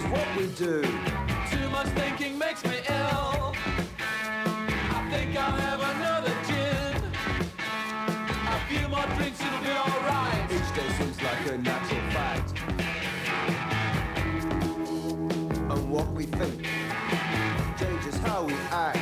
what we do. Too much thinking makes me ill. I think I'll have another gin. A few more drinks, it'll be alright. Each day seems like a natural fact. And what we think changes how we act.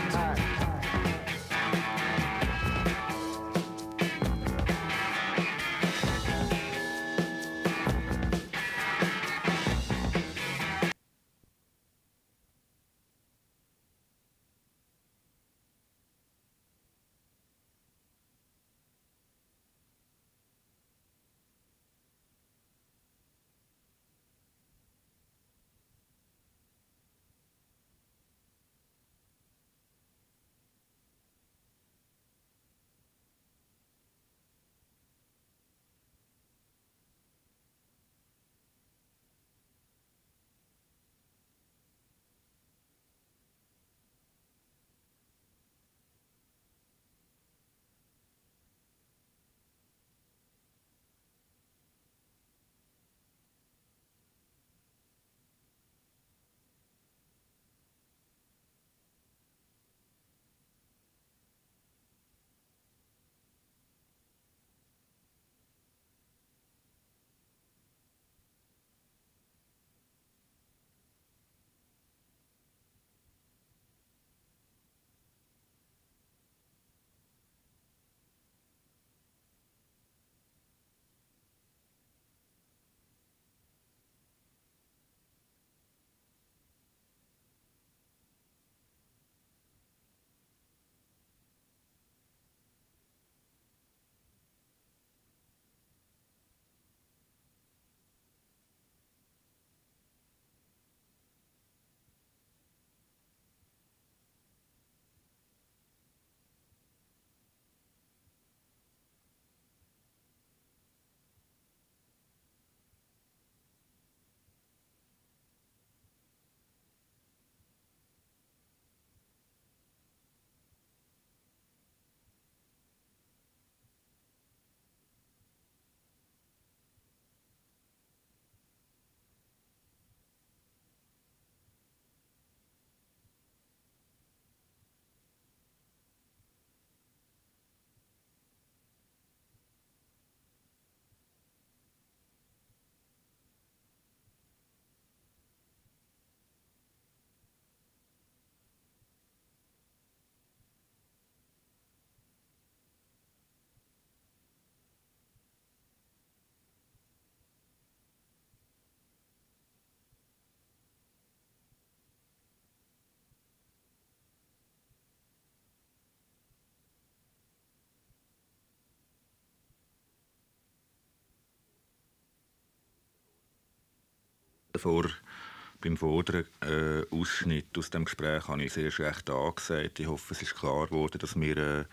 Beim vorderen Ausschnitt aus dem Gespräch habe ich sehr schlecht angesagt. Ich hoffe, es ist klar geworden, dass wir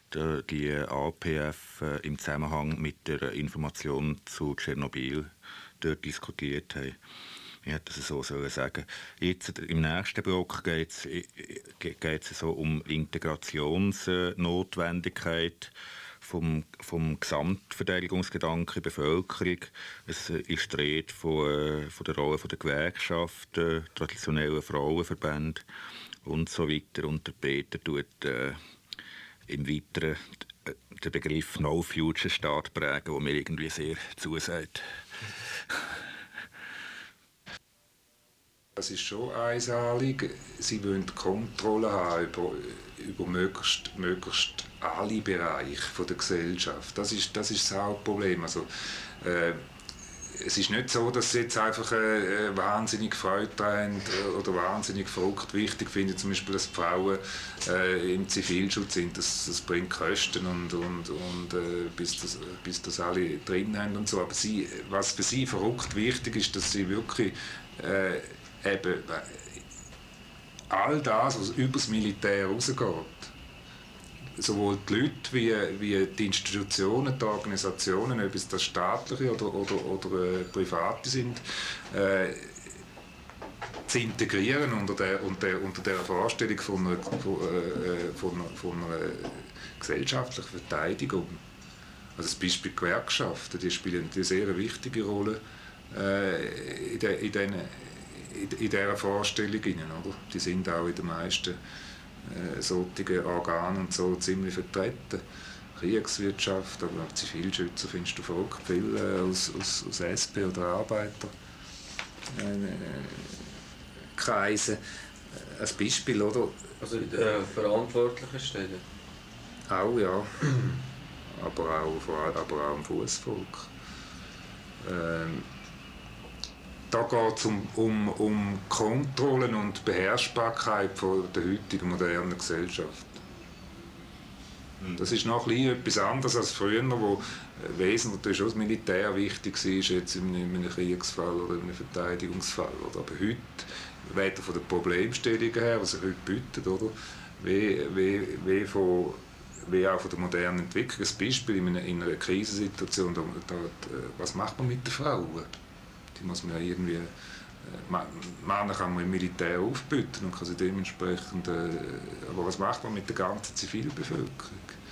die APF im Zusammenhang mit der Information zu Tschernobyl dort diskutiert haben. Ich hätte es so sagen. Jetzt, im nächsten Block geht es so um Integrationsnotwendigkeit vom Gesamtverteidigungsgedanken in der Bevölkerung. Es ist die Rede von der Rolle der Gewerkschaften, traditionellen Frauenverbänden und so weiter. Und der Peter tut im Weiteren den Begriff No Future Staat prägen, der mir irgendwie sehr zusagt. Das ist schon ein Anliegen. Sie wollen Kontrolle haben über möglichst alle Bereiche der Gesellschaft. Das ist das Hauptproblem. Also, es ist nicht so, dass sie jetzt einfach wahnsinnig Freude haben oder wahnsinnig verrückt wichtig finden, zum Beispiel, dass die Frauen im Zivilschutz sind. Das bringt Kosten und bis das alle drin haben und so. Aber was für sie verrückt wichtig ist, dass sie wirklich eben all das, was über das Militär rausgeht, sowohl die Leute wie die Institutionen, die Organisationen, ob es das staatliche oder private sind, zu integrieren unter der Vorstellung von einer gesellschaftlichen Verteidigung. Also das Beispiel Gewerkschaften, die spielen eine sehr wichtige Rolle in in dieser Vorstellung hinein, oder? Die sind auch in den meisten solchen Organen und so ziemlich vertreten. Kriegswirtschaft, aber auch Zivilschützer findest du verrückt viel aus SP oder Arbeiter. Kreise. Ein Beispiel, oder? Also in den verantwortlichen Stellen? Auch, ja. aber auch im Fußvolk. Da geht es um Kontrollen und Beherrschbarkeit von der heutigen modernen Gesellschaft. Das ist noch etwas anderes als früher, wo wesentlich schon das Militär wichtig war, jetzt in einem Kriegsfall oder in einem Verteidigungsfall. Oder? Aber heute, weder von der Problemstellung her, was sich heute bietet, oder? Wie auch von der modernen Entwicklung. Ein Beispiel in einer Krisensituation, was macht man mit den Frauen? Die muss man ja irgendwie... Männer kann man im Militär aufbieten und kann sie dementsprechend... aber was macht man mit der ganzen Zivilbevölkerung?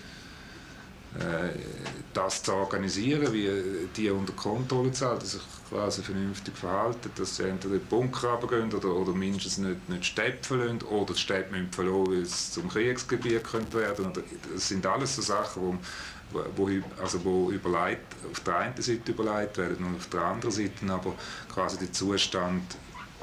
Das zu organisieren, wie die unter Kontrolle zu halten, sich quasi vernünftig verhalten, dass sie entweder in den Bunker runtergehen oder mindestens nicht Städte lassen oder die Städte müssen verloren, weil es zum Kriegsgebiet könnte werden. Das sind alles so Sachen, wo überlegt, auf der einen Seite überlegt werden und auf der anderen Seite aber quasi der Zustand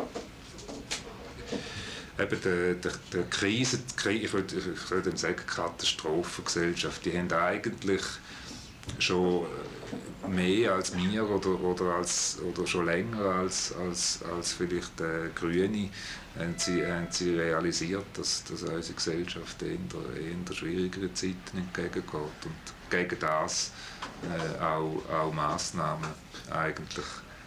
eben der Krise, ich würde sagen Katastrophengesellschaft, die haben eigentlich schon mehr als wir oder schon länger als vielleicht Grüne haben sie realisiert, dass unsere Gesellschaft eher schwierigeren Zeiten entgegengeht und gegen das auch Massnahmen eigentlich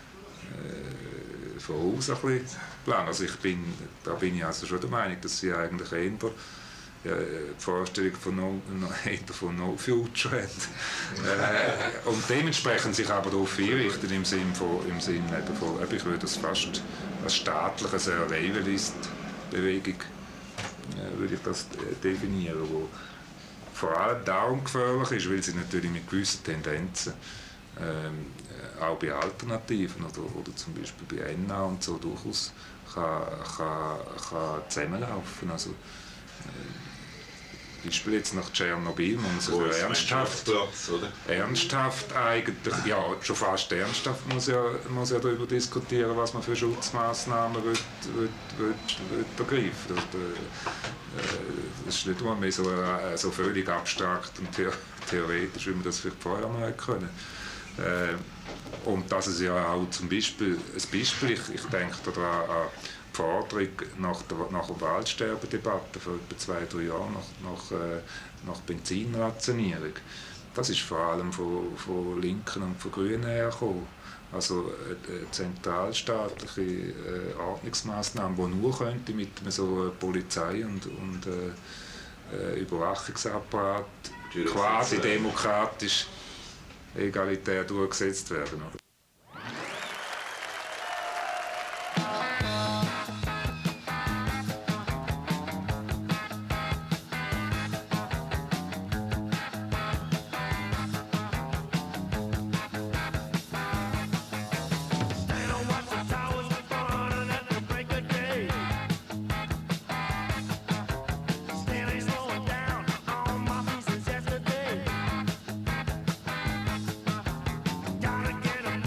voraus ein bisschen planen. Also da bin ich also schon der Meinung, dass sie eigentlich eher die Vorstellung von No Future haben. Und dementsprechend sich aber darauf einrichten im Sinn von ich würde das fast als staatliche Survivalist-Bewegung würde ich das definieren, wo vor allem darum gefährlich ist, weil sie natürlich mit gewissen Tendenzen auch bei Alternativen oder zum Beispiel bei Enna und so durchaus kann zusammenlaufen. Also, Beispiel jetzt nach Tschernobyl, man muss also ernsthaft eigentlich, ja schon fast ernsthaft muss ja darüber diskutieren, was man für Schutzmaßnahmen will ergreifen. Das ist nicht mehr so völlig abstrakt und theoretisch, wie man das vielleicht vorher mal hätte können. Und das ist ja auch zum Beispiel ich denke daran an die Forderung nach der Waldsterbedebatte vor etwa 2-3 Jahren nach Benzinrationierung. Das ist vor allem von Linken und von Grünen hergekommen. Also zentralstaatliche Ordnungsmaßnahmen, die nur könnte mit so Polizei und Überwachungsapparat quasi demokratisch egalitär durchgesetzt werden. Oder? Gotta get 'em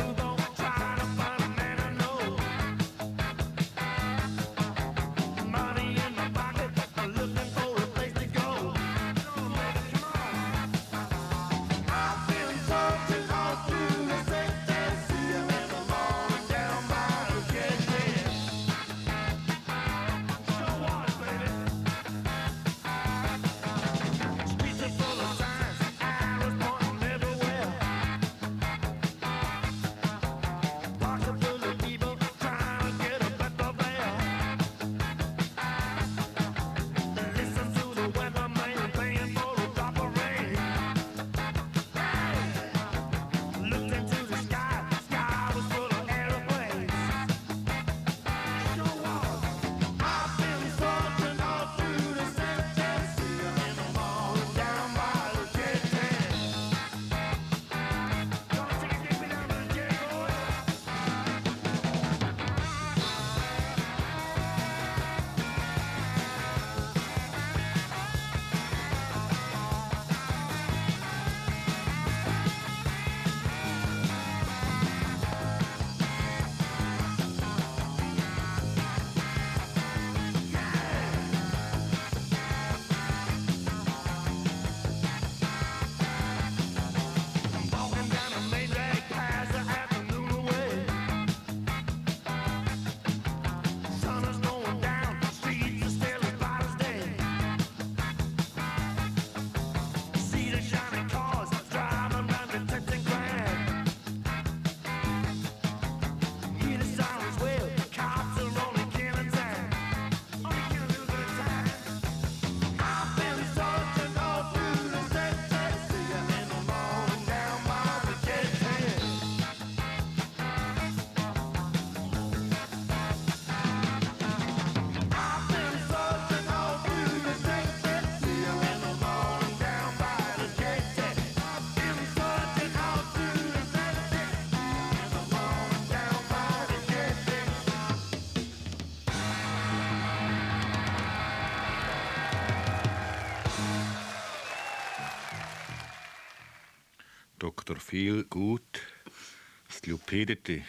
Dr. Feelgood, Stupidity.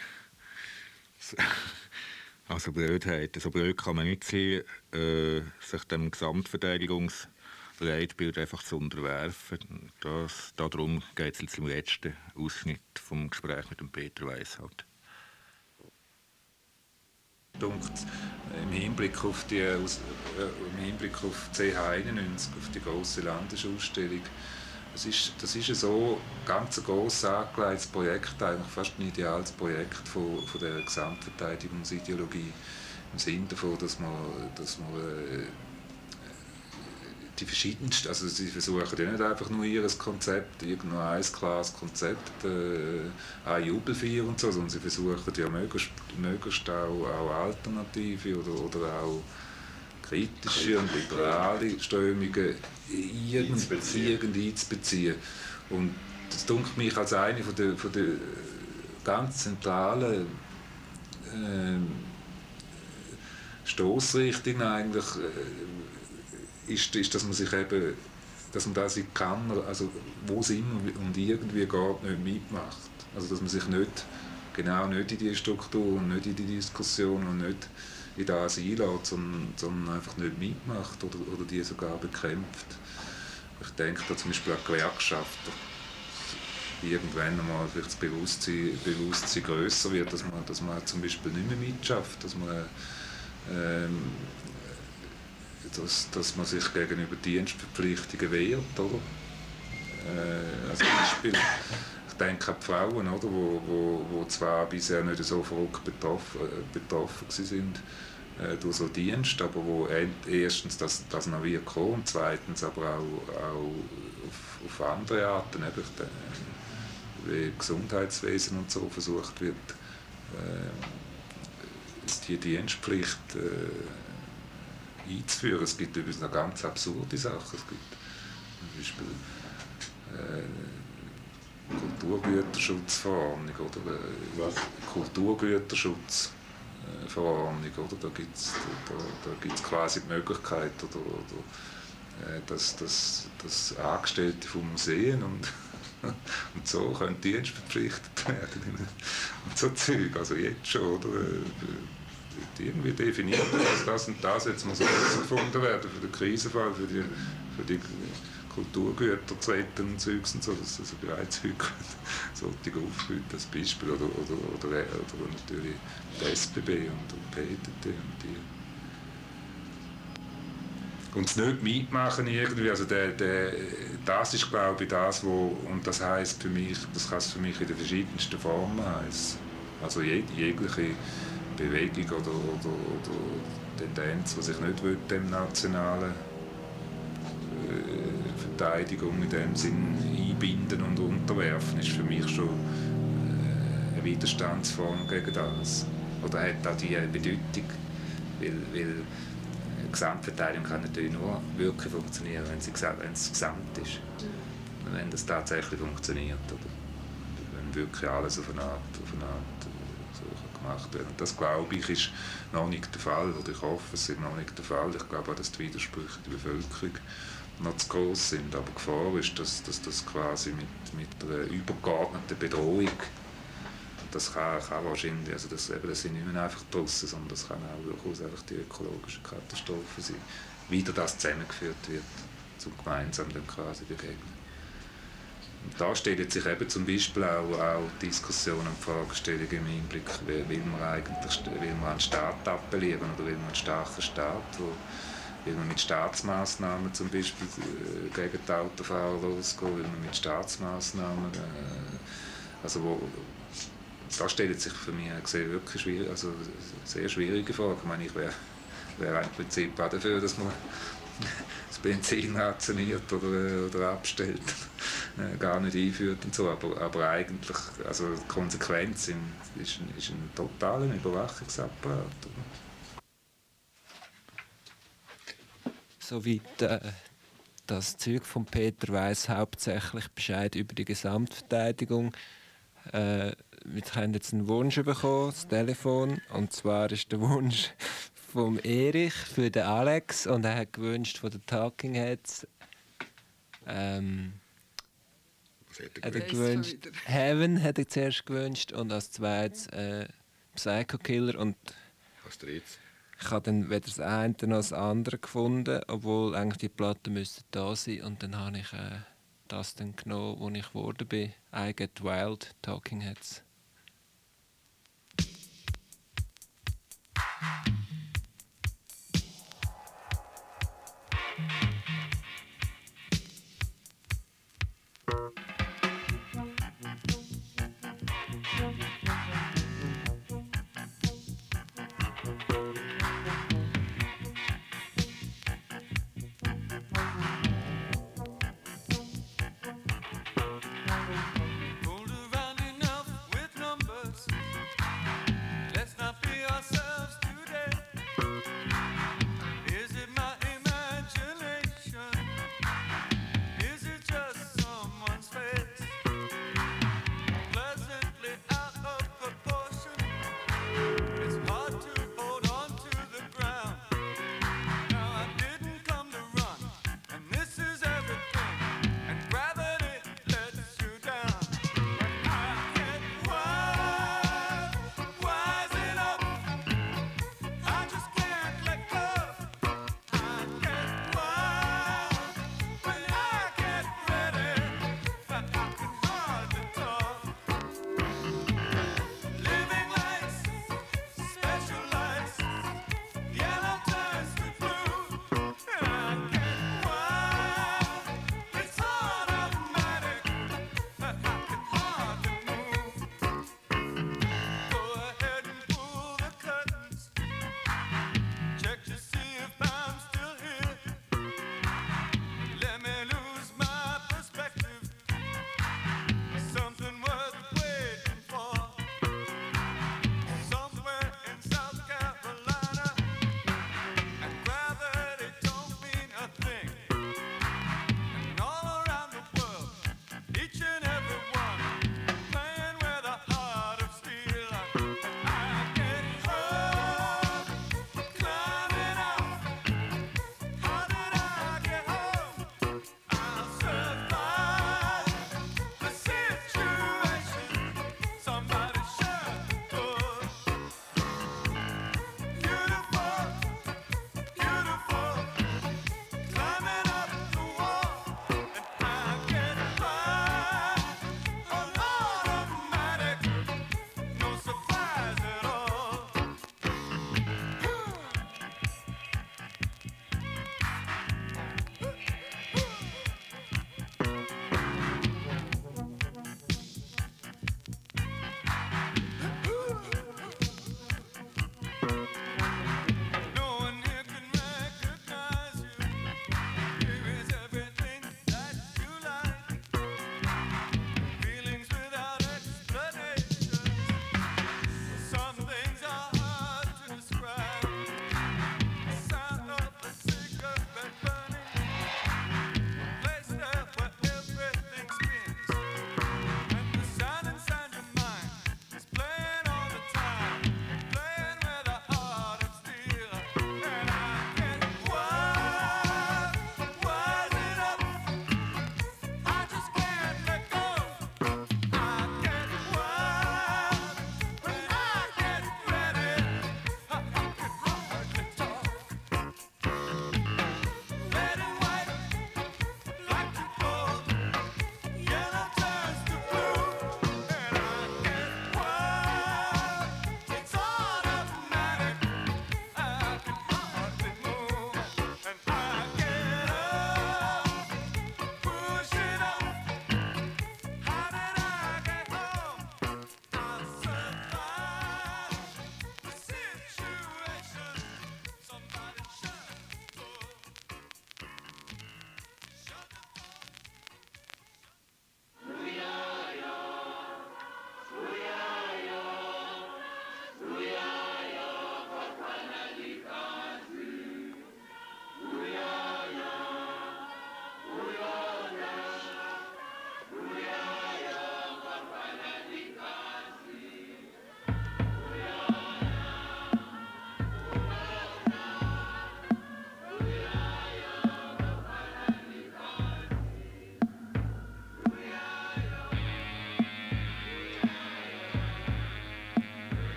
Also Blödheit. So blöd kann man nicht sein, sich dem Gesamtverteidigungsleitbild einfach zu unterwerfen. Darum geht es jetzt im letzten Ausschnitt vom Gespräch mit dem Peter Weishaupt. Im Hinblick auf die CH91, auf die grosse Landesausstellung, das ist so ganz ein grosses angelegtes Projekt, eigentlich fast ein ideales Projekt von der Gesamtverteidigungsideologie, im Sinne davon, dass man die verschiedensten, also sie versuchen ja nicht einfach nur ihr Konzept, irgendein ein klares Konzept, eine Jubelfeier und so, sondern sie versuchen ja möglichst auch Alternative oder auch kritische und liberale Strömungen irgendwie einzubeziehen. Und das dunkelt mich als eine von der ganz zentralen Stossrichtungen eigentlich ist, dass man sich eben, dass man das kann, also wo es immer und irgendwie geht, nicht mitmacht. Also dass man sich nicht in die Struktur und nicht in die Diskussion und nicht in das einlässt, sondern einfach nicht mitmacht oder die sogar bekämpft. Ich denke da zum Beispiel an Gewerkschaften. Irgendwann einmal vielleicht das Bewusstsein grösser wird, dass man zum Beispiel nicht mehr mitschafft, dass man sich gegenüber Dienstverpflichtungen wehrt, oder? Als Beispiel, ich denke an die Frauen, oder, wo zwar bisher nicht so verrückt betroffen sind durch so Dienst, aber wo erstens das noch wird kommen und zweitens aber auch auf andere Arten, eben, wie Gesundheitswesen und so versucht wird, die Dienstpflicht einzuführen. Es gibt übrigens noch ganz absurde Sachen. Es gibt zum Beispiel Kulturgüterschutzverordnung oder Kulturgüterschutzverordnung, oder? Da gibt's quasi die Möglichkeit, dass Angestellte von Museen und so können dienstverpflichtet werden und so Zeug, also jetzt schon, oder? Irgendwie definiert, dass das und das jetzt muss gefunden werden für den Krisenfall, für die Kulturgüter zu retten und Zeugs und so, dass das bereits heute sollte aufgeführt als Beispiel oder natürlich die SBB und PTT und die. Und das nicht mitmachen irgendwie, also das ist glaube ich das, und das heisst für mich, das kann es für mich in den verschiedensten Formen heißen. Also jegliche Bewegung oder Tendenz, die sich nicht dem nationalen Verteidigung in dem Sinn einbinden und unterwerfen, ist für mich schon eine Widerstandsform gegen das. Oder hat auch die Bedeutung, weil Gesamtverteidigung kann natürlich nur wirklich funktionieren, wenn es gesamt ist. Wenn das tatsächlich funktioniert. Oder wenn wirklich alles auf eine Art so gemacht wird. Und das, glaube ich, ist noch nicht der Fall. Oder ich hoffe, es ist noch nicht der Fall. Ich glaube auch, dass die Widersprüche in der Bevölkerung noch zu gross sind. Aber die Gefahr ist, dass das quasi mit einer übergeordneten Bedrohung, das kann wahrscheinlich, also das sind nicht mehr einfach draussen, sondern das kann auch durchaus einfach die ökologische Katastrophe sein. Wieder das zusammengeführt wird, zum gemeinsam dann quasi begegnen. Und da stellt sich eben zum Beispiel auch Diskussionen und Fragestellungen im Hinblick, will man an den Staat appellieren oder will man einen starken Staat, will man mit Staatsmaßnahmen zum Beispiel gegen die Autofahrer losgehen, will man mit Staatsmaßnahmen, da stellt sich für mich wirklich schwierig, also sehr schwierige Frage. Ich meine, ich wäre im Prinzip auch dafür, dass man das Benzin rationiert oder abstellt, gar nicht einführt und so. Aber eigentlich, also die Konsequenz ist ein totaler Überwachungsapparat. Soweit das Zeug von Peter Weiss hauptsächlich Bescheid über die Gesamtverteidigung. Wir haben jetzt einen Wunsch bekommen, das Telefon, und zwar ist der Wunsch vom Erich für den Alex, und er hat gewünscht von den Talking Heads Was hat er hat er gewünscht? gewünscht. Heaven hat er zuerst gewünscht und als zweites Psycho Killer. Und Was drittes? ich habe dann weder das eine noch das andere gefunden, obwohl eigentlich die Platten müssten da sein. Und dann habe ich das dann genommen, wo ich geworden bin. I Get Wild, Talking Heads. Fooled around enough with numbers. Let's not be ourselves today. Is it my imagination? Is it just someone's face? Pleasantly out of proportion. It's hard to hold on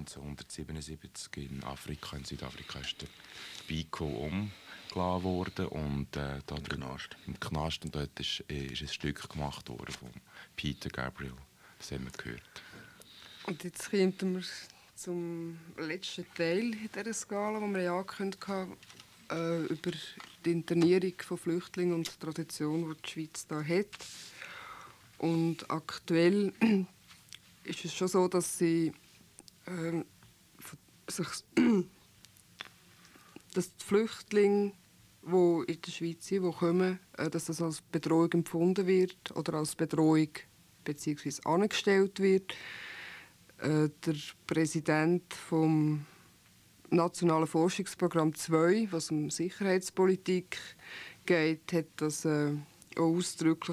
1977 in Afrika, in Südafrika, ist der Biko umgelassen worden und dort im Knast. Und dort ist ein Stück gemacht worden von Peter Gabriel. Das haben wir gehört. Und jetzt kommen wir zum letzten Teil dieser Skala, die wir angekündigt haben, über die Internierung von Flüchtlingen und die Tradition, die die Schweiz da hat. Und aktuell ist es schon so, dass sie dass die Flüchtlinge, die in der Schweiz sind, die kommen, dass das als Bedrohung empfunden wird oder als Bedrohung bzw. angestellt wird. Der Präsident vom Nationalen Forschungsprogramm 2, was um Sicherheitspolitik geht, hat das auch ausdrücklich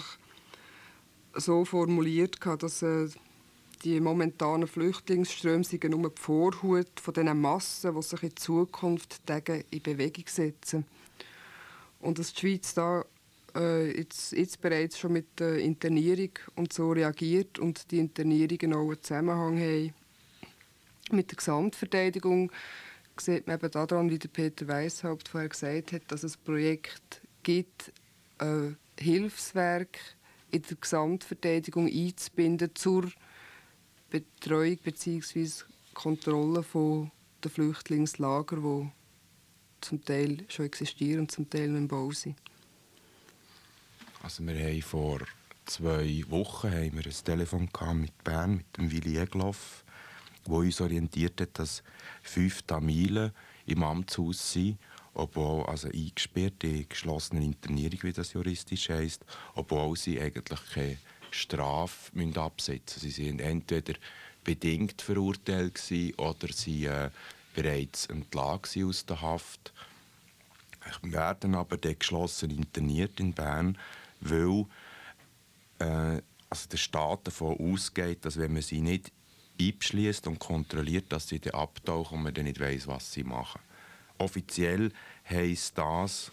so formuliert, dass die momentanen Flüchtlingsströme nur die Vorhut von diesen Massen, die sich in Zukunft in Bewegung setzen. Und dass die Schweiz da jetzt bereits schon mit der Internierung und so reagiert und die Internierungen auch einen Zusammenhang haben mit der Gesamtverteidigung, sieht man eben daran, wie der Peter Weishaupt vorher gesagt hat, dass es ein Projekt gibt, Hilfswerk in der Gesamtverteidigung einzubinden zur Betreuung bzw. Kontrolle der Flüchtlingslager, die zum Teil schon existieren und zum Teil noch im Bau sind. Also wir haben vor 2 Wochen ein Telefon mit Bern, mit dem Willi Egloff, wo uns orientiert hat, dass 5 Tamilen im Amtshaus sind, obwohl also eingesperrt, in geschlossener Internierung, wie das juristisch heisst, obwohl sie eigentlich keine Strafe absetzen müssen. Sie waren entweder bedingt verurteilt gewesen, oder sie bereits entlassen aus der Haft. Wir werden aber geschlossen interniert in Bern, weil also der Staat davon ausgeht, dass wenn man sie nicht einschließt und kontrolliert, dass sie dann abtauchen und man dann nicht weiss, was sie machen. Offiziell heisst das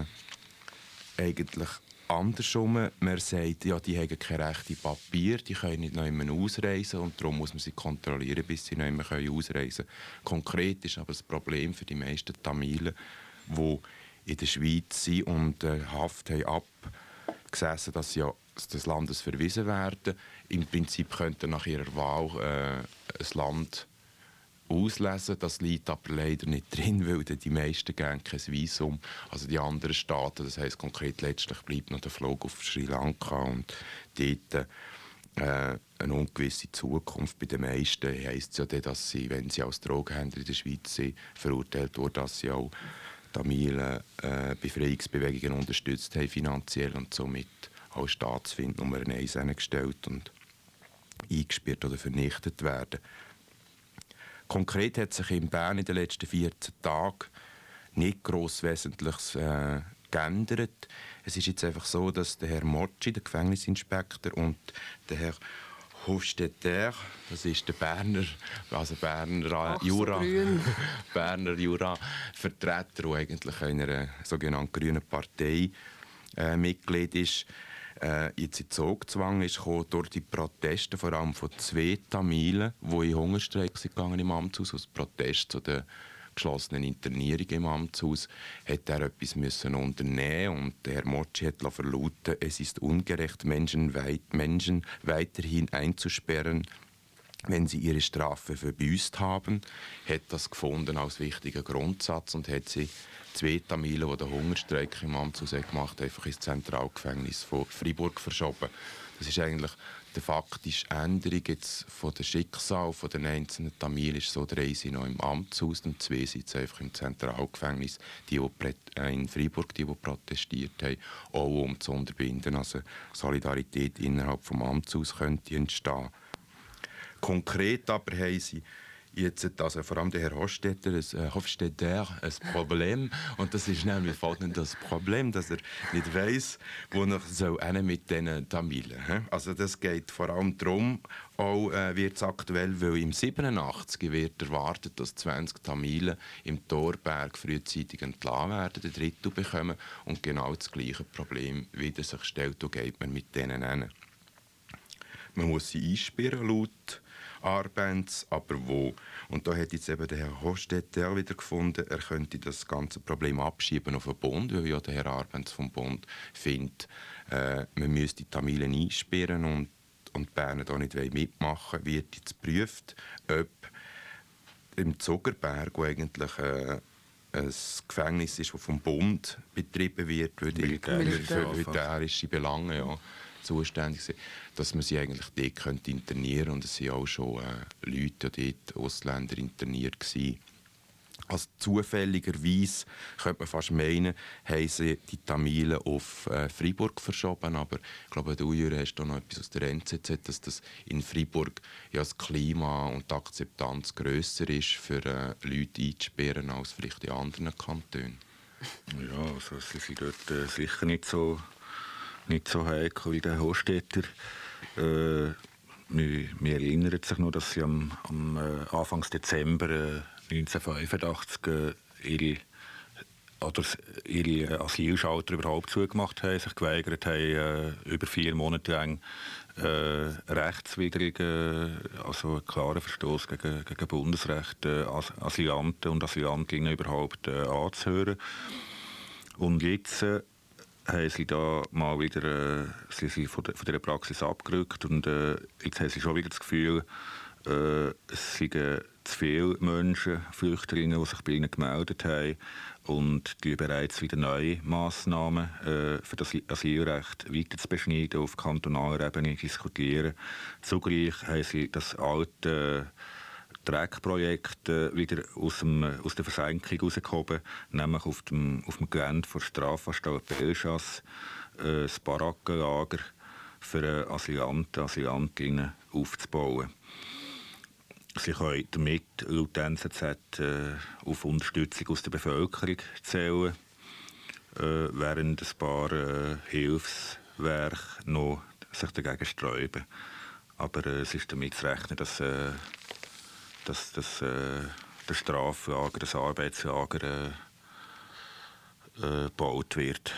eigentlich andersrum. Man sagt, ja, die haben keine rechten Papiere, die können nicht noch immer ausreisen und darum muss man sie kontrollieren, bis sie noch immer ausreisen können. Konkret ist aber das Problem für die meisten Tamilen, die in der Schweiz sind und Haft haben abgesessen, dass sie ja des Landes verwiesen werden. Im Prinzip könnten nach ihrer Wahl ein Land auslesen. Das liegt aber leider nicht drin, weil die meisten geben kein Visum. Also die anderen Staaten, das heisst konkret letztlich bleibt noch der Flug auf Sri Lanka und dort eine ungewisse Zukunft. Bei den meisten heisst es ja dann, dass sie, wenn sie als Drogenhändler in der Schweiz sind, verurteilt wurden, dass sie auch Tamilen Befreiungsbewegungen unterstützt haben finanziell und somit als Staatsfeind Nummer 1 gestellt und eingesperrt oder vernichtet werden. Konkret hat sich in Bern in den letzten 14 Tagen nicht gross Wesentliches geändert. Es ist jetzt einfach so, dass der Herr Motschi, der Gefängnisinspektor, und der Herr Hofstetter, das ist der Berner Jura-Vertreter, der eigentlich einer sogenannten grünen Partei Mitglied ist, jetzt in Zugzwang ist gekommen durch die Proteste, vor allem von 2 Tamilen, die in Hungerstreik gegangen im Amtshaus, aus Protest zu der geschlossenen Internierung im Amtshaus, hat er etwas müssen unternehmen und der Herr Motschi hat verlauten, es ist ungerecht, Menschen weiterhin einzusperren, wenn sie ihre Strafe verbüßt haben, hat das gefunden als wichtigen Grundsatz und hat sie 2 Tamilen, die den Hungerstreik im Amtshaus gemacht haben, einfach ins Zentralgefängnis von Freiburg verschoben. Das ist eigentlich die faktische Änderung jetzt von der Schicksal von den einzelnen Tamilen. Ist so, 3 sind noch im Amtshaus und 2 sind jetzt einfach im Zentralgefängnis, die in Freiburg, die protestiert haben, auch um zu unterbinden. Also Solidarität innerhalb des Amtshaus könnte entstehen. Konkret aber haben sie jetzt, also vor allem der Herr Hofstetter, ein Problem. Und das ist nämlich das Problem, dass er nicht weiss, wo er mit diesen Tamilen. Also das geht vor allem darum, auch wird es aktuell, weil im 87 wird erwartet, dass 20 Tamilen im Thorberg frühzeitig entlassen werden, den Drittel bekommen und genau das gleiche Problem wieder sich stellt, wo geht man mit denen hin. man muss sie einsperren laut Arbenz, aber wo? Und da hat jetzt eben der Herr Hofstetter wieder gefunden, er könnte das ganze Problem abschieben auf den Bund, weil ja der Herr Arbenz vom Bund findet, man müsste die Tamilen einsperren und Bern da nicht mitmachen, wird jetzt geprüft, ob im Zuckerberg, wo eigentlich ein Gefängnis ist, das vom Bund betrieben wird, für militärische Belange zuständig sind, dass man sie eigentlich dort könnte internieren, und es sind auch schon Leute dort, Ausländer, interniert gewesen. Also zufälligerweise könnte man fast meinen, haben sie die Tamilen auf Freiburg verschoben, aber ich glaube, du, Jürgen, hast da noch etwas aus der NZZ, dass das in Freiburg ja das Klima und die Akzeptanz grösser ist, für Leute einzusperren als vielleicht in anderen Kantonen. Ja, also sie sind dort sicher nicht so heikel wie der Hofstetter. Wir erinnern sich noch, dass sie am Anfang Dezember 1985 ihre Asylschalter überhaupt zugemacht haben, sich geweigert haben, über 4 Monate lang rechtswidrigen, also einen klaren Verstoß gegen Bundesrecht, Asylanten und Asylantinnen überhaupt anzuhören. Und jetzt haben sie da mal wieder sie sind von dieser Praxis abgerückt, und jetzt haben sie schon wieder das Gefühl, es seien zu viele Menschen, Flüchtlinge, die sich bei ihnen gemeldet haben, und die bereits wieder neue Massnahmen für das Asylrecht weiter zu beschneiden, auf kantonaler Ebene diskutieren. Zugleich haben sie das alte Dreckprojekt wieder aus der Versenkung herausgehoben, nämlich auf dem Gelände der Strafanstalt Bellechasse das Barackenlager für Asylanten, Asylantinnen aufzubauen. Sie können damit laut NZZ auf Unterstützung aus der Bevölkerung zählen, während ein paar Hilfswerke noch sich dagegen sträuben. Aber es ist damit zu rechnen, dass das Straflager, das Arbeitslager gebaut wird.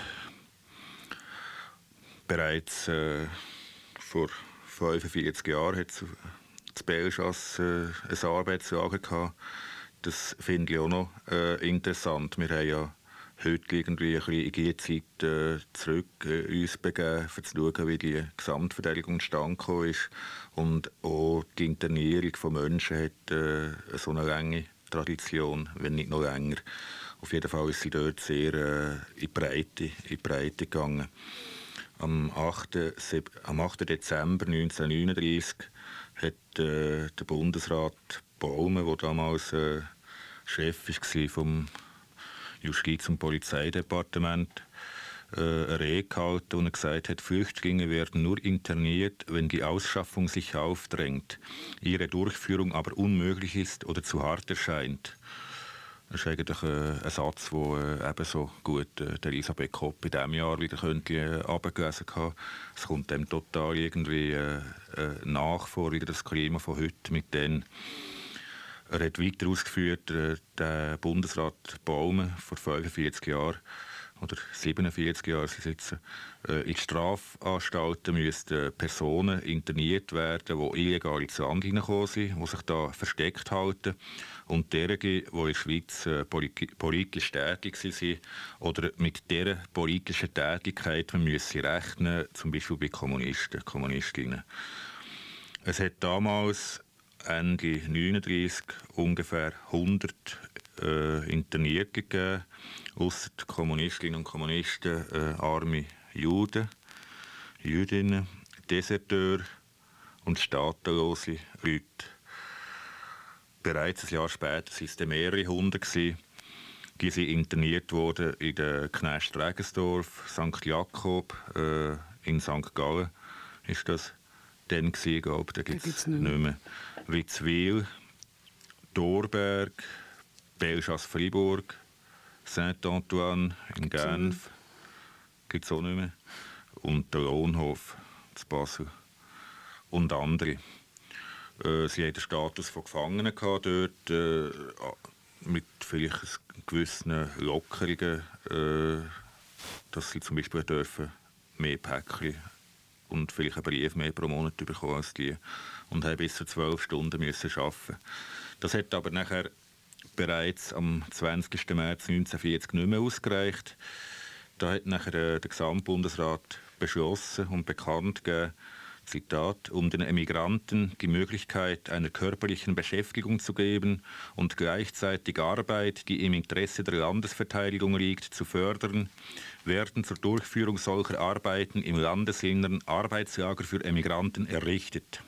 Bereits vor 45 Jahren hat es in Bellechasse ein Arbeitslager gehabt. Das finde ich auch noch interessant. Wir haben ja heute irgendwie ein bisschen in die Zeit zurück uns begeben, um zu schauen, wie die Gesamtverteidigung zustande gekommen ist. Und auch die Internierung von Menschen hat so eine lange Tradition, wenn nicht noch länger. Auf jeden Fall ist sie dort sehr in die Breite gegangen. Am 8. Dezember 1939 hat der Bundesrat Baume, der damals Chef war vom Justiz- und Polizeidepartement, eine Rede gehalten und gesagt hat, Flüchtlinge werden nur interniert, wenn die Ausschaffung sich aufdrängt, ihre Durchführung aber unmöglich ist oder zu hart erscheint. Das ist eigentlich ein Satz, der ebenso gut der Elisabeth Kopp in diesem Jahr wieder abgelesen haben. Es kommt dem total irgendwie nach vor, wieder das Klima von heute mit denen. Er hat weiter ausgeführt, der Bundesrat Baume vor 45 Jahren oder 47 Jahren sitzen, in Strafanstalten müssten Personen interniert werden, die illegal ins Land hineingekommen sind, die sich da versteckt halten. Und diejenigen, die in der Schweiz politisch tätig sind oder mit dieser politischen Tätigkeit man müsse rechnen, zum Beispiel bei Kommunisten, Kommunistinnen. Es hat damals Ende 1939 ungefähr 100 Internierte gegeben, ausser die Kommunistinnen und Kommunisten, arme Juden, Jüdinnen, Deserteure und staatenlose Leute. Bereits ein Jahr später waren es mehrere Hundert, die sind interniert wurden in der Knast Regensdorf, St. Jakob, in St. Gallen ist das dann gewesen, glaube ich, da gibt es nicht mehr. Witzwil, Thorberg, Bellechasse-Fribourg, Saint-Antoine in Genf, gibt es auch nicht mehr. Und der Lohnhof zu Basel und andere. Sie hatten den Status von Gefangenen dort, mit vielleicht gewissen Lockerungen, dass sie zum Beispiel dürfen mehr Päckchen und vielleicht einen Brief mehr pro Monat bekommen als die und haben bis zu 12 Stunden müssen arbeiten. Das hat aber nachher bereits am 20. März 1940 nicht mehr ausgereicht. Da hat nachher der Gesamtbundesrat beschlossen und bekannt gegeben, Zitat, um den Emigranten die Möglichkeit einer körperlichen Beschäftigung zu geben und gleichzeitig Arbeit, die im Interesse der Landesverteidigung liegt, zu fördern, werden zur Durchführung solcher Arbeiten im Landesinnern Arbeitslager für Emigranten errichtet.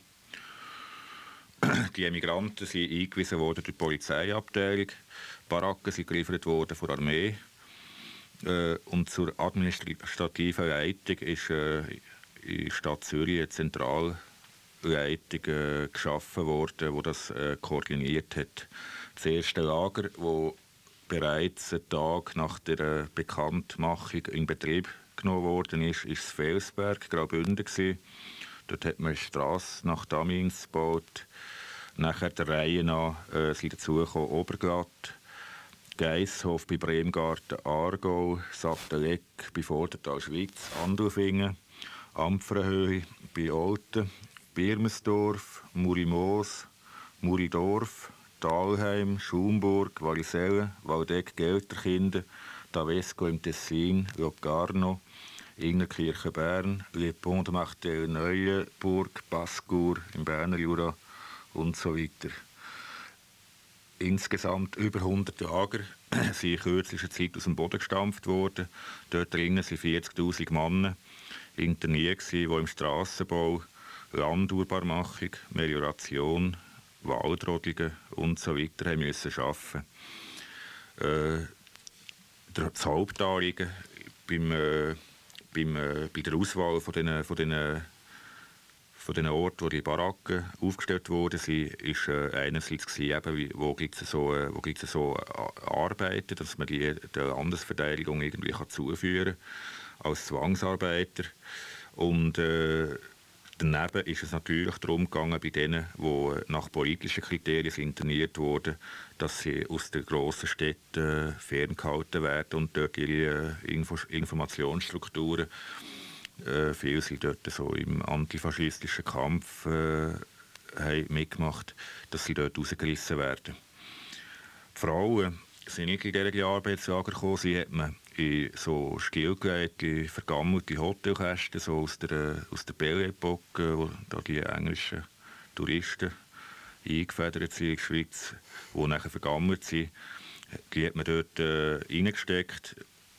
Die Emigranten sind eingewiesen worden durch die Polizeiabteilung, Baracken sind geliefert worden von der Armee und zur administrativen Leitung ist in der Stadt Zürich eine Zentralleitung geschaffen worden, die das koordiniert hat. Das erste Lager, das bereits einen Tag nach der Bekanntmachung in Betrieb genommen worden ist, war das Felsberg, Graubünden. Dort hat man eine Strasse nach Damins gebaut. Nachher der Reihe nach sind dazugekommen Oberglatt, Geisshof bei Bremgarten, Aargau, Satteleck bei Vordertal, Schweiz, Andolfingen, Ampferhöhe bei Olten, Birmensdorf, Murimoos, Muridorf, Dahlheim, Schaumburg, Wallisellen, Waldeck, Gelterkinden, Tavesco im Tessin, Locarno, Innerkirchen Bern, Le Pont de Martel Neuenburg, Pascour im Berner Jura und so weiter. Insgesamt über 100 Lager sind in kürzester Zeit aus dem Boden gestampft worden. Dort drinnen sind 40'000 Männer interniert, die im Strassenbau, Landurbarmachung, Melioration, Waldrodungen und so weiter haben müssen arbeiten. Das Hauptanliegen bei der Auswahl von den Orten, wo die Baracken aufgestellt wurden, war einerseits wo gibt es so Arbeiten, dass man die der Landesverteidigung irgendwie zuführen kann, als Zwangsarbeiter. Und daneben ist es natürlich darum gegangen, bei denen, die nach politischen Kriterien interniert wurden, dass sie aus den grossen Städten ferngehalten werden und dort ihre Informationsstrukturen, viele sind dort so im antifaschistischen Kampf haben mitgemacht, dass sie dort rausgerissen werden. Die Frauen sind nicht in diese Arbeitslager gekommen, sie hat man in so stillgelegte, vergammelte Hotelkästen, so aus der Belle Epoque, wo da die englischen Touristen eingefedert sind in die Schweiz, die nachher vergammelt sind, die hat man dort reingesteckt.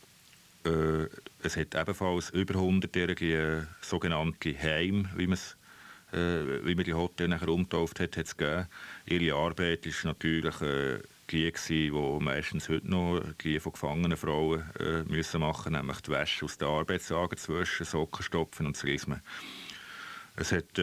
Es hat ebenfalls über 100-jährige sogenannte Heim, wie man die Hotels nachher umgetauft hat, es gegeben. Ihre Arbeit war natürlich die, die meistens heute noch die von gefangenen Frauen müssen machen, nämlich die Wäsche aus den Arbeitslager zu waschen, Socken stopfen und zu rismen. Es hat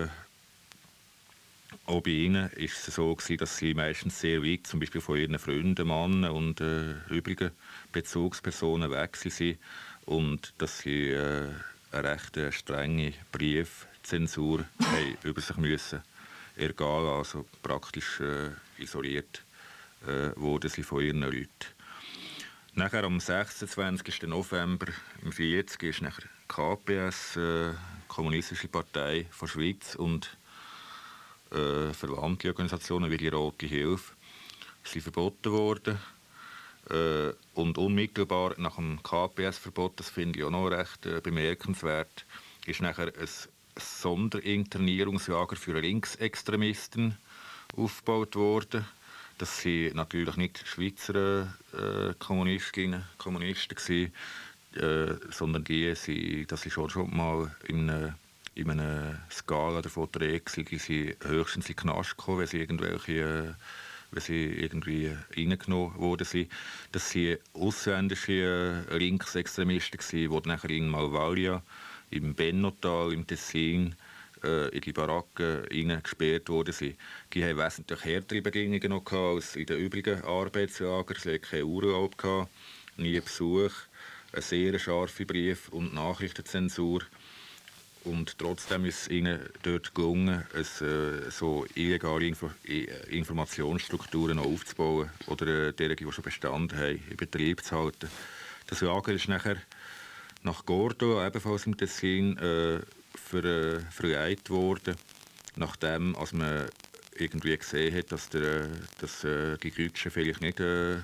auch bei ihnen ist es so gewesen, dass sie meistens sehr weit, zum Beispiel von ihren Freunden, Mann und übrigen Bezugspersonen weg sind und dass sie eine recht strenge Briefzensur haben über sich müssen ergehen, also praktisch isoliert wurden sie von ihren Leuten. Nachher am 26. November 1940 ist nachher KPS, Kommunistische Partei von Schweiz, und verwandte Organisationen wie die Rote Hilfe sind verboten worden. Und unmittelbar nach dem KPS-Verbot, das finde ich auch noch recht bemerkenswert, ist nachher ein Sonderinternierungslager für Linksextremisten aufgebaut worden. Das sind natürlich nicht Schweizer Kommunistinnen und Kommunisten gewesen, sondern das ist schon mal in einer Skala davon die Rede, die sind höchstens in den Knast gekommen, wenn sie irgendwie reingenommen worden. Das waren ausländische Linksextremisten, die nachher in Malvalia, im Bennotal, im Tessin, in die Baracken hineingesperrt wurden. Die hatten wesentlich härtere Bedingungen noch als in den übrigen Arbeitslagern. Sie hatten keinen Urlaub, nie Besuch, eine sehr scharfe Brief- und Nachrichtenzensur. Und trotzdem ist es ihnen dort gelungen, so illegale Informationsstrukturen aufzubauen oder derige, die schon bestanden haben, in Betrieb zu halten. Das Lager ist nachher nach Gordo, ebenfalls im Tessin, verleiht worden, nachdem als man irgendwie gesehen hat, dass die Deutschen vielleicht nicht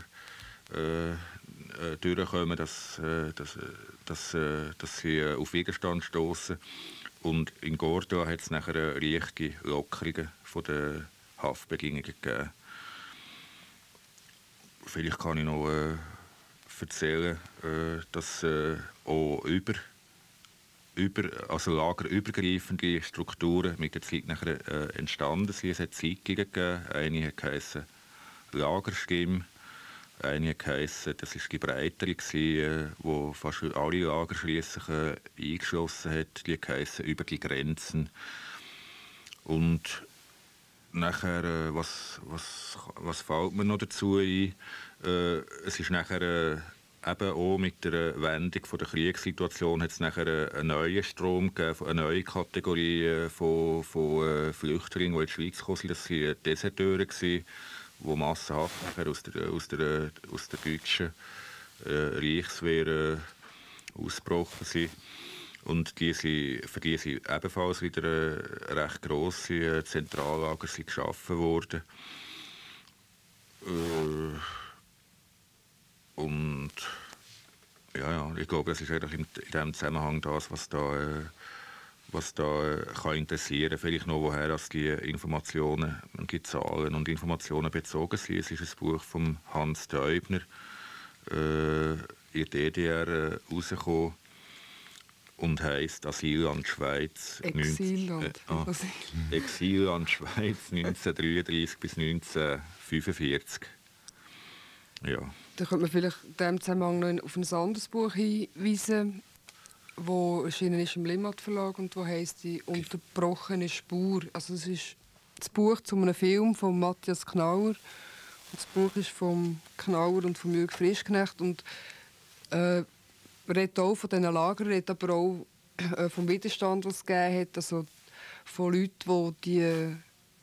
durchkommen, dass sie auf Widerstand stoßen. Und in Gorda hat es nachher leichte Lockerungen von den Haftbedingungen gegeben. Vielleicht kann ich noch erzählen, dass auch also lagerübergreifende Strukturen mit der Zeit nachher entstanden sind. Es hat Zeitungen gegeben. Eine heisst Lagerstimme, eine heisst, das war die breitere, die fast alle Lager schliesslich eingeschlossen hat. Die heisst «Über die Grenzen». Und nachher, was fällt mir noch dazu ein? Es ist nachher eben auch mit der Wendung von der Kriegssituation hat es nachher einen neuen Strom gegeben, eine neue Kategorie von Flüchtlingen, die in die Schweiz gekommen sind. Das waren Deserteure, die massenhaft nachher aus der deutschen Reichswehr ausgebrochen sind. Und für die sind ebenfalls wieder recht grosse Zentrallager geschaffen worden. Und ja, ich glaube, das ist eigentlich in diesem Zusammenhang das, was da kann interessieren. Vielleicht noch, woher dass die Informationen, die Zahlen und Informationen bezogen sind. Es ist ein Buch von Hans Teubner in der DDR rausgekommen und heisst Asylland Schweiz. Exilland Schweiz 1933 bis 1945. Ja. Da könnte man vielleicht in diesem Zusammenhang noch auf ein anderes Buch hinweisen, das erschienen ist im Limmat Verlag und das heisst «Die unterbrochene Spur». Also das ist das Buch zu einem Film von Matthias Knauer. Und das Buch ist von Knauer und von Jürg Frischknecht. Und redet auch von diesen Lagern, redet aber auch vom Widerstand, was es gegeben hat. Also von Leuten, die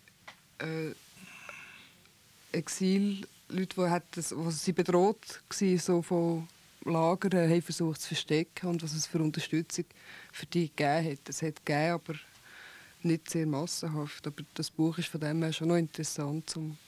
Exil-Leute, die bedroht waren, so von Lagern, haben versucht zu verstecken und was es für Unterstützung für die gegeben hat. Es hat gegeben, aber nicht sehr massenhaft. Aber das Buch ist von dem her schon noch interessant, um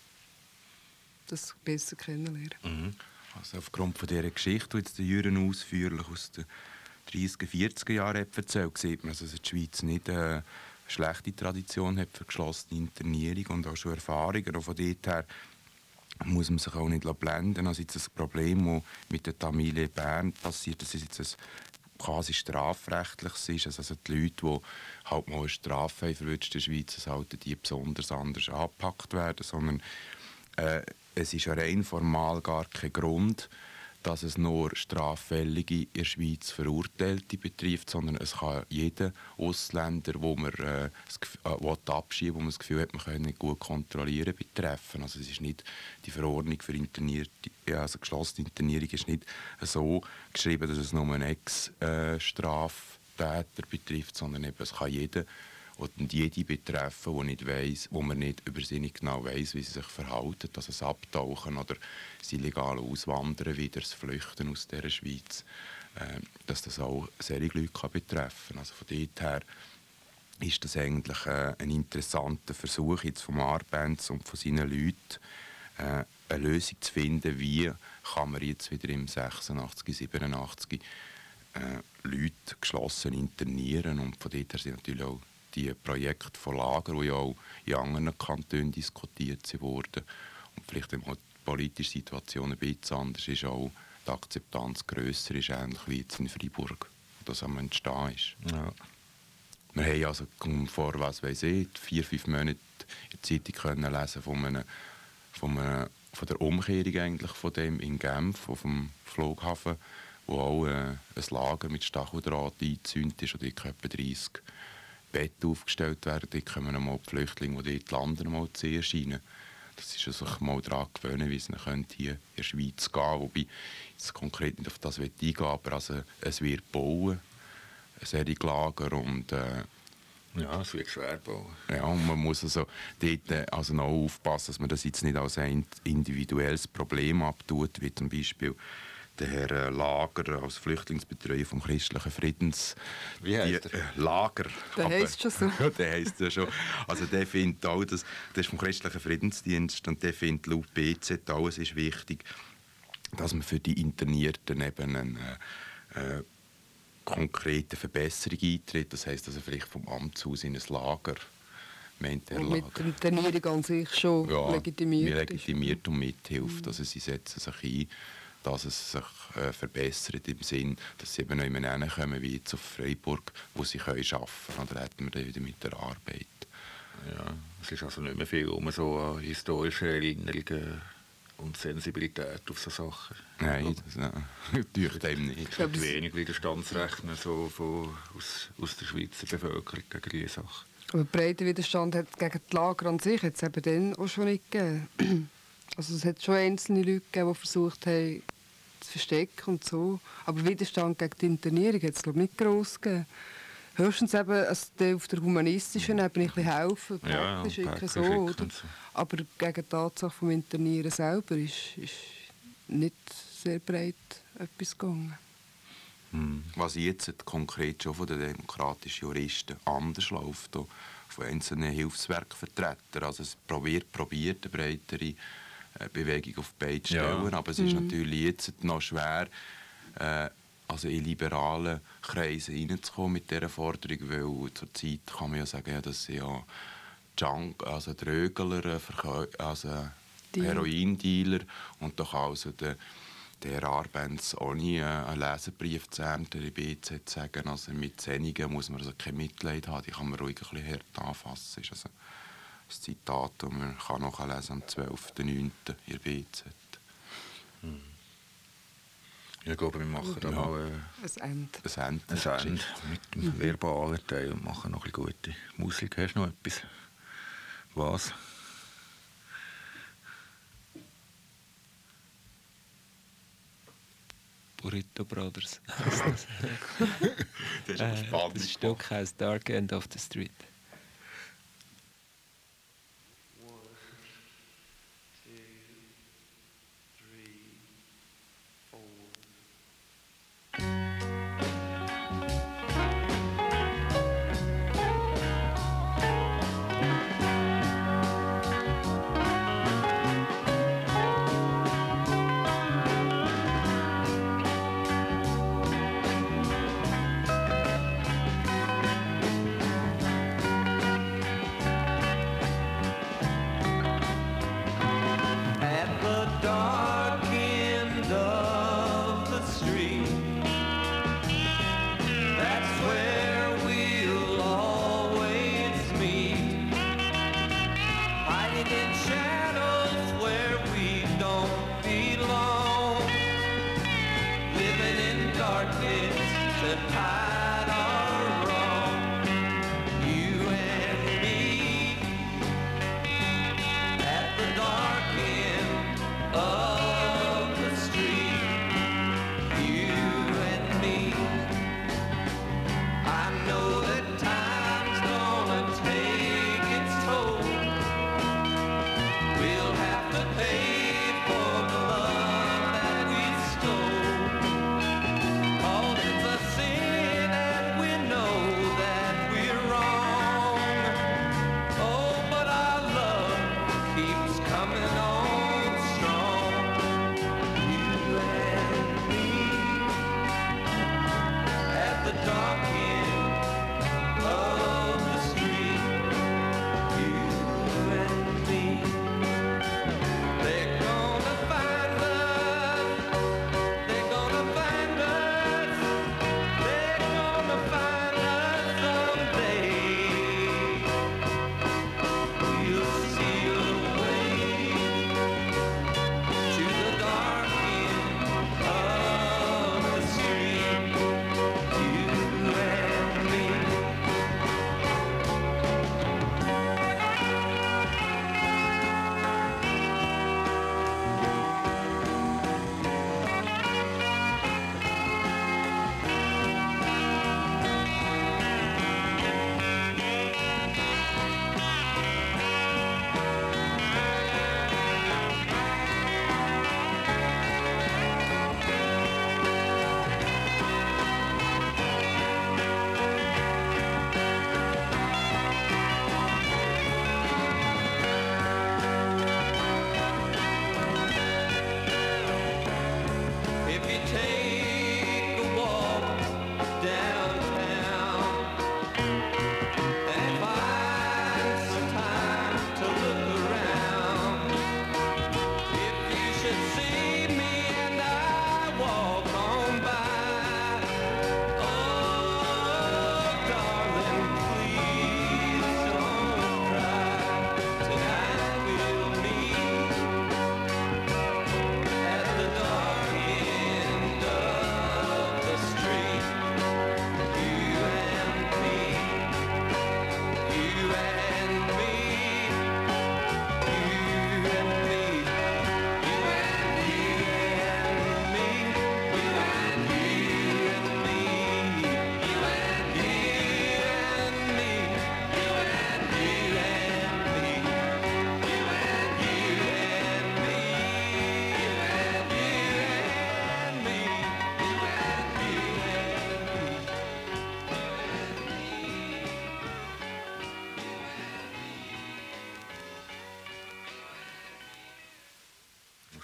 das besser kennenzulernen. Mhm. Also aufgrund von dieser Geschichte, die jetzt der Jürgen ausführlich aus den 30er, 40er Jahren erzählt, sieht man, dass die Schweiz nicht eine schlechte Tradition hat für geschlossene Internierung und auch schon Erfahrungen. Und von dort her muss man sich auch nicht blenden. Also jetzt das Problem, das mit der Tamilen Bern passiert, das ist jetzt ein quasi strafrechtliches ist. Also die Leute, die halt mal eine Strafe haben verwünscht in der Schweiz, sollten die besonders anders angepackt werden, sondern es ist ja rein formal gar kein Grund, dass es nur Straffällige in der Schweiz Verurteilte betrifft, sondern es kann jeden Ausländer, wo man abschieben, wo man das Gefühl hat, man kann nicht gut kontrollieren, betreffen. Also es ist nicht die Verordnung für Internierte, also geschlossene Internierung ist nicht so geschrieben, dass es nur einen Ex-Straftäter betrifft, sondern eben, es kann jeden und jede betreffen, die nicht weiss, wo man nicht über sie nicht genau weiss, wie sie sich verhalten, dass es Abtauchen oder das illegale Auswandern wieder, das Flüchten aus dieser Schweiz, dass das auch solche Leute kann betreffen kann. Also von dort her ist das eigentlich ein interessanter Versuch jetzt vom Arbenz und von seinen Leuten, eine Lösung zu finden, wie kann man jetzt wieder im 86, 87 Leute geschlossen internieren. Und von dort her sind natürlich auch die Projekte von Lager, die ja auch in anderen Kantonen diskutiert wurden. Und vielleicht auch die politische Situation ein bisschen anders ist, auch die Akzeptanz grösser ist, ähnlich wie jetzt in Freiburg, wo das am Entstehen ist. Ja. Wir haben also vor, 4-5 Monaten in der Zeitung können lesen von der Umkehrung eigentlich von dem in Genf, auf dem Flughafen, wo auch ein Lager mit Stacheldraht eingezäunt ist und dort etwa 30 Betten aufgestellt werden. Dort kommen einmal die Flüchtlinge, die dort landen, mal zu erscheinen. Das ist also sich mal daran gewöhnen, wie es hier in der Schweiz gehen. Wobei ich jetzt konkret nicht auf das eingehen will, aber also, es wird bauen, ein solches Lager und ja, es wird schwer bauen. Ja, und man muss also dort also noch aufpassen, dass man das jetzt nicht als ein individuelles Problem abtut, wie zum Beispiel der Herr Lager als Flüchtlingsbetreuer vom christlichen Friedens... Wie heisst Lager. Der heisst schon so. Ja, der heisst ja schon. Also der findet auch, das ist vom christlichen Friedensdienst und der findet laut BZ auch, es ist wichtig, dass man für die Internierten eben eine konkrete Verbesserung eintritt. Das heisst, dass er vielleicht vom Amt aus in ein Lager meint, Und mit der Internierung an sich schon legitimiert ist. Legitimiert und mithilft. Also sie setzen sich ein, dass es sich verbessert im Sinn, dass sie eben noch immer hinkommen wie jetzt auf Freiburg, wo sie arbeiten können. Oder hätten wir dann wieder mit der Arbeit. Ja, es ist also nicht mehr viel so an historischen Erinnerungen und Sensibilität auf so Sachen. Nein, das tut einem nicht. Es gibt wenig Widerstandsrechner so aus der Schweizer Bevölkerung gegen diese Sachen. Aber breiter Widerstand hat gegen die Lager an sich jetzt eben dann auch schon nicht gegeben. Also es hat schon einzelne Leute gegeben, die versucht haben, zu verstecken und so. Aber Widerstand gegen die Internierung hat es, glaube ich, nicht gross gegeben. Höchstens eben also auf der humanistischen Ebene ein bisschen helfen, praktisch so, oder? So. Aber gegen die Tatsache vom Internieren selber ist nicht sehr breit etwas gegangen. Was jetzt konkret schon von den demokratischen Juristen anders läuft, auch von einzelnen Hilfswerkvertretern. Also es probiert eine breitere Bewegung auf beide Stellen, aber es ist natürlich jetzt noch schwer, also in liberalen Kreisen reinzukommen mit dieser Forderung, weil zurzeit kann man ja sagen, ja, dass ja also Drögler, also Heroindealer und doch also der Arbenz ohne einen Leserbrief zu ernten, die BZ sagen, also mit Senigen muss man also kein Mitleid haben, die kann man ruhig ein bisschen hart anfassen. Das ist also ein Zitat, das man kann nachlesen am 12.09. in der BZ. Ich glaube, wir machen da mal Ein Ende. Ein Ende mit dem verbalen Teil und machen noch ein bisschen gute Musik. Hast du noch etwas? Was? Burrito Brothers. Das ist spannend. Das Stück heißt Dark End of the Street.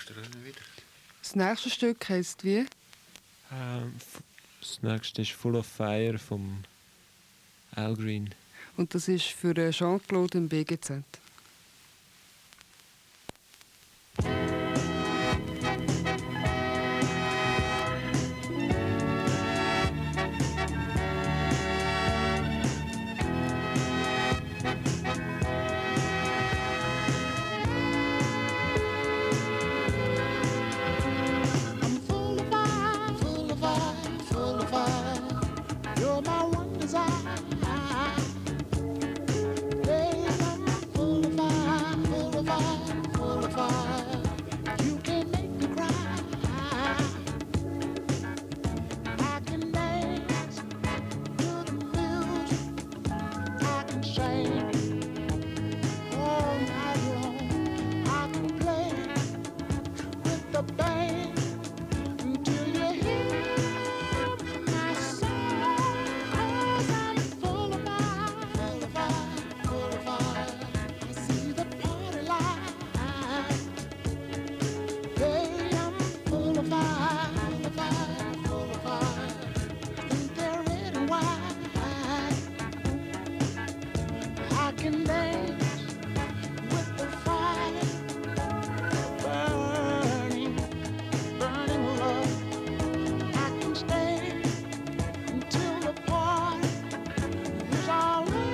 nächste wieder? Das nächste Stück heisst wie? Das nächste ist Full of Fire von Al Green. Und das ist für Jean-Claude im BGZ. I'm full of fire, full of fire, full of fire. You're my one desire. Hey, I'm full of fire, full of fire, full of fire. You can make me cry. I can dance to the music. I can sing all night long. I can play with the band until you hear my song. 'Cause I'm full of fire, full of fire, full of fire. I see the party light. Hey, I'm full of fire, full of fire, full of fire. Think they're red and white. I can dance with the fire burning, burning love. I can stay until the party is all over.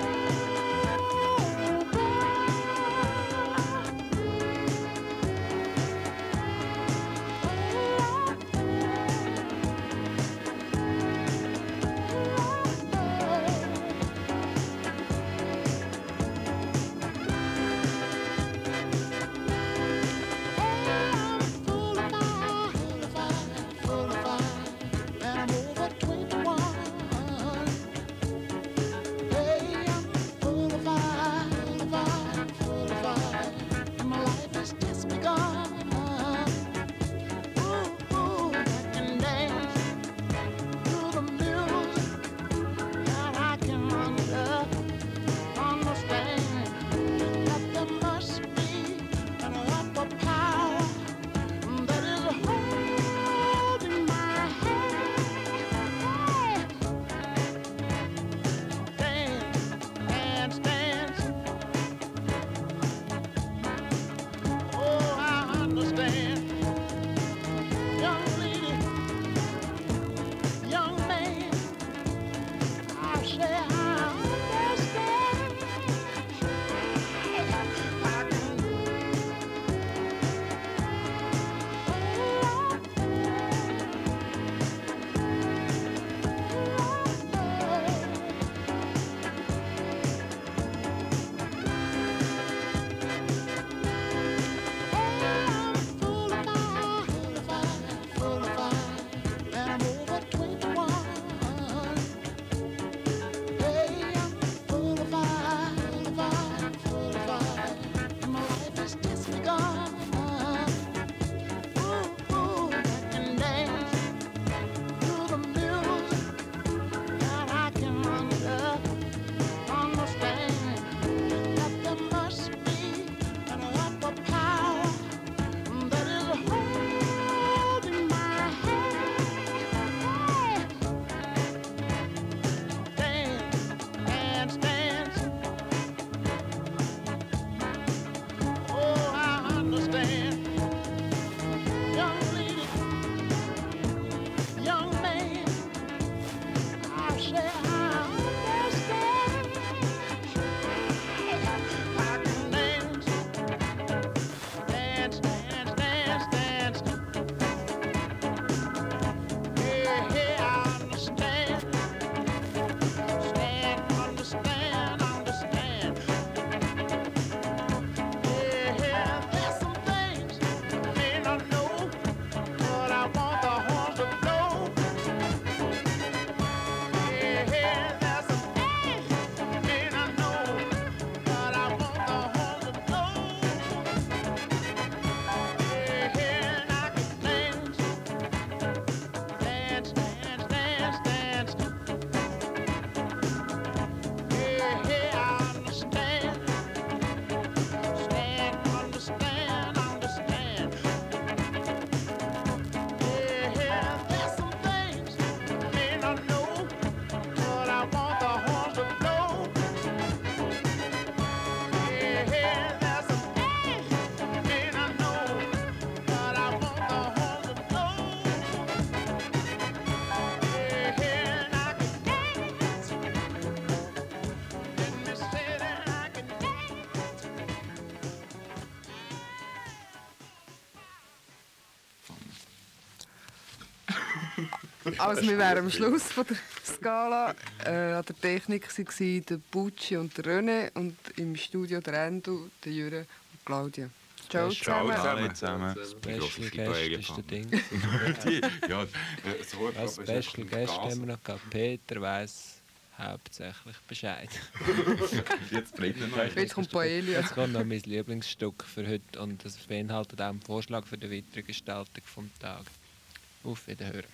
Also wir wären am Schluss von der Skala. An der Technik waren der Bucci und der René und im Studio der Endo, der Jürgen und Claudia. Ciao zusammen. Alle zusammen. Special Guest ist der Ding. Ja, so Als Special Guest haben wir noch gehabt. Peter weiss hauptsächlich Bescheid. Jetzt bleibt er noch. Jetzt kommt Paella. Jetzt kommt noch mein Lieblingsstück für heute und das beinhaltet auch einen Vorschlag für die weitere Gestaltung vom Tag. Auf Wiederhören.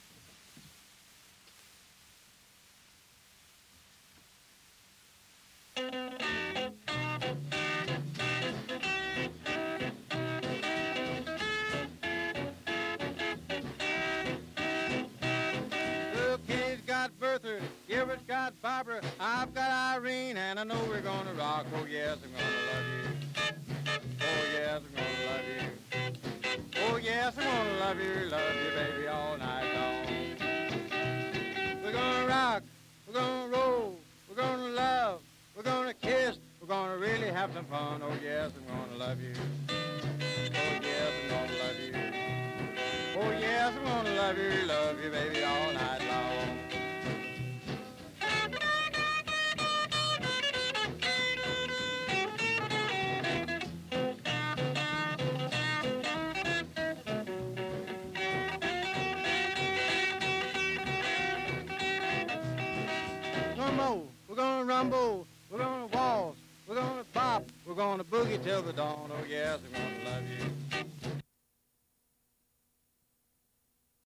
Kitty's got Bertha, Gilbert's got Barbara, I've got Irene, and I know we're gonna rock. Oh yes, I'm gonna love you. Oh yes, I'm gonna love you. Oh yes, I'm gonna love you, baby, all night long. We're gonna rock, we're gonna roll, we're gonna love, we're gonna kiss, we're gonna really have some fun. Oh yes, I'm gonna love you. Oh yes, I'm gonna love you. Oh yes, I'm gonna love you, baby, all night long. We're gonna rumble, we're gonna waltz, we're gonna bop, we're gonna boogie till the dawn. Oh yes, I'm gonna love you.